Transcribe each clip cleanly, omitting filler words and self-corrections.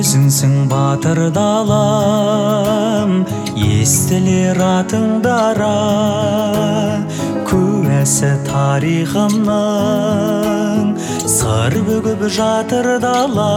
өзіңсің батыр далам, естілер атыңдара, куәсі тарихымның, сыр бүгіп жатыр дала.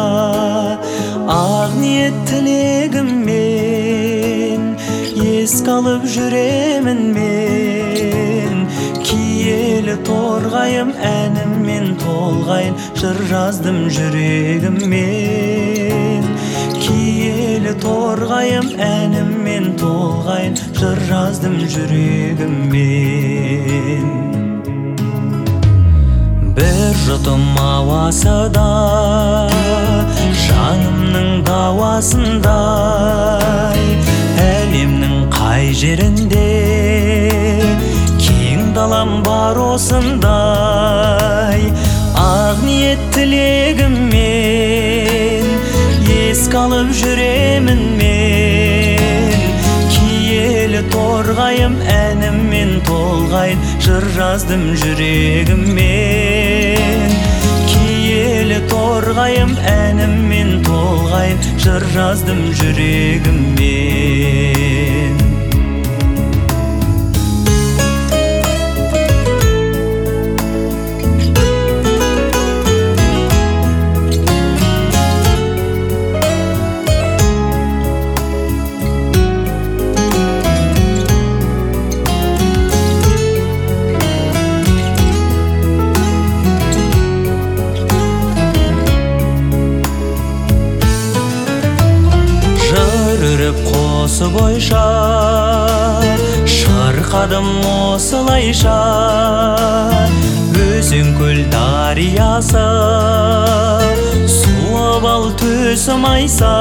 Ақ ниет тілегіммен еске алып жүремін мен, киелі торғайым әніммен толғайын, жыр жаздым жүрегіммен. Киелі торғайым әніммен толғайын, жыр жаздым жүрегіммен. Бір жұтым ауасыда жанымның дауасындай, әлемнің қай жерінде кең далам бар осындай. Ақ ниет тілегіммен еске алып жүремін мен, киелі торғайым әніммен толғайын, жыр жаздым жүрегіммен. Киелі торғайым әніммен толғайын, жыр жаздым жүрегіммен. Жүріп қосып ойша, шырқадым осылайша, өзен көл дариясы, суы бал төсі майса.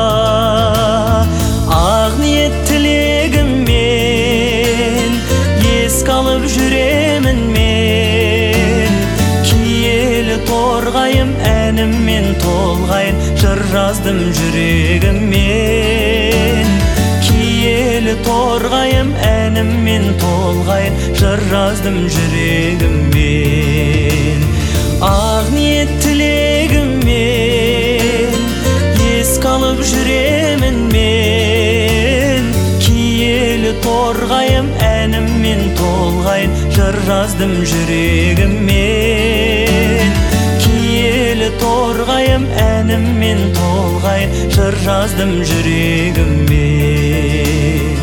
Ақ ниет тілегіммен еске алып жүремін мен, киелі торғайым әніммен толғайын, жыр жаздым жүрегіммен. Киелі торғайым әніммен толғайын, жыр жаздым жүрегіммен. Ақ ниет тілегіммен еске алып жүремін мен, киелі торғайым әніммен толғайын, жыр жаздым жүрегіммен. Киелі торғайым әніммен толғайын, жыр жаздым жүрегіммен.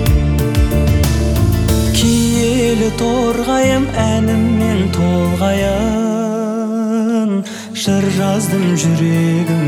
Киелі торғайым әніммен толғайын, жыр жаздым жүрегіммен.